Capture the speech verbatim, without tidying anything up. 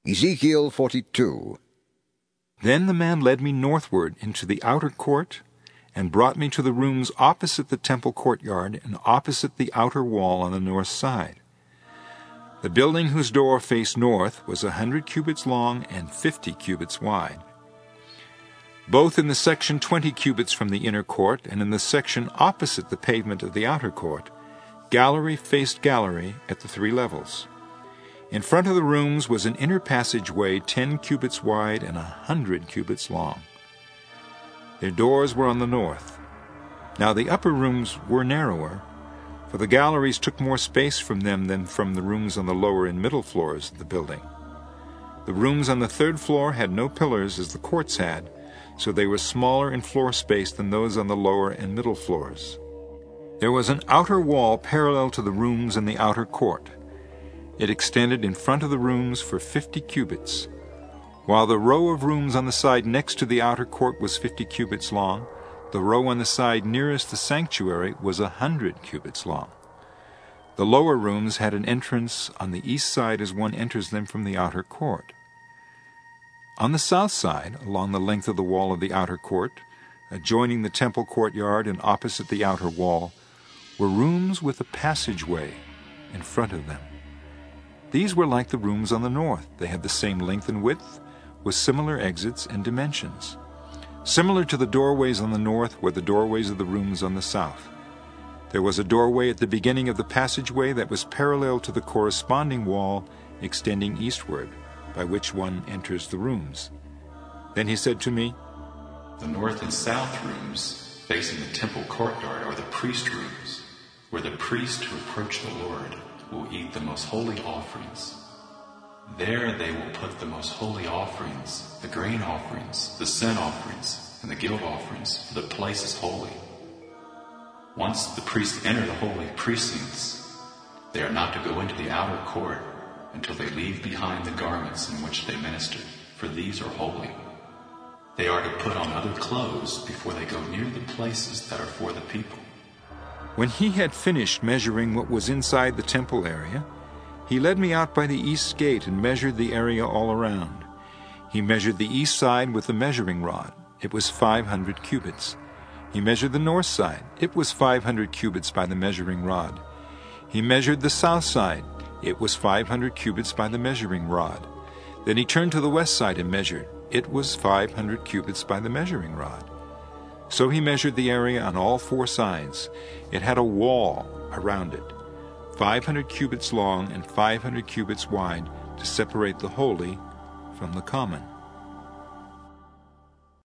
Ezekiel forty-two. Then the man led me northward into the outer court, and brought me to the rooms opposite the temple courtyard and opposite the outer wall on the north side. The building whose door faced north was a hundred cubits long and fifty cubits wide. Both in the section twenty cubits from the inner court and in the section opposite the pavement of the outer court, gallery faced gallery at the three levels. In front of the rooms was an inner passageway ten cubits wide and a hundred cubits long. Their doors were on the north. Now the upper rooms were narrower, for the galleries took more space from them than from the rooms on the lower and middle floors of the building. The rooms on the third floor had no pillars as the courts had, so they were smaller in floor space than those on the lower and middle floors. There was an outer wall parallel to the rooms in the outer court. It extended in front of the rooms for fifty cubits. While the row of rooms on the side next to the outer court was fifty cubits long, the row on the side nearest the sanctuary was a hundred cubits long. The lower rooms had an entrance on the east side as one enters them from the outer court. On the south side, along the length of the wall of the outer court, adjoining the temple courtyard and opposite the outer wall, were rooms with a passageway in front of them. These were like the rooms on the north. They had the same length and width, with similar exits and dimensions. Similar to the doorways on the north were the doorways of the rooms on the south. There was a doorway at the beginning of the passageway that was parallel to the corresponding wall extending eastward, by which one enters the rooms. Then he said to me, The north and south rooms, facing the temple courtyard, are the priest rooms, where the priests who approach the Lord will eat the most holy offerings. There they will put the most holy offerings, the grain offerings, the sin offerings, and the guilt offerings, for the place is holy. Once the priests enter the holy precincts, they are not to go into the outer court until they leave behind the garments in which they ministered, for these are holy. They are to put on other clothes before they go near the places that are for the people. When he had finished measuring what was inside the temple area, he led me out by the east gate and measured the area all around. He measured the east side with the measuring rod. It was five hundred cubits. He measured the north side. It was five hundred cubits by the measuring rod. He measured the south side. It was five hundred cubits by the measuring rod. Then he turned to the west side and measured. It was five hundred cubits by the measuring rod. So he measured the area on all four sides. It had a wall around it, five hundred cubits long and five hundred cubits wide, to separate the holy from the common.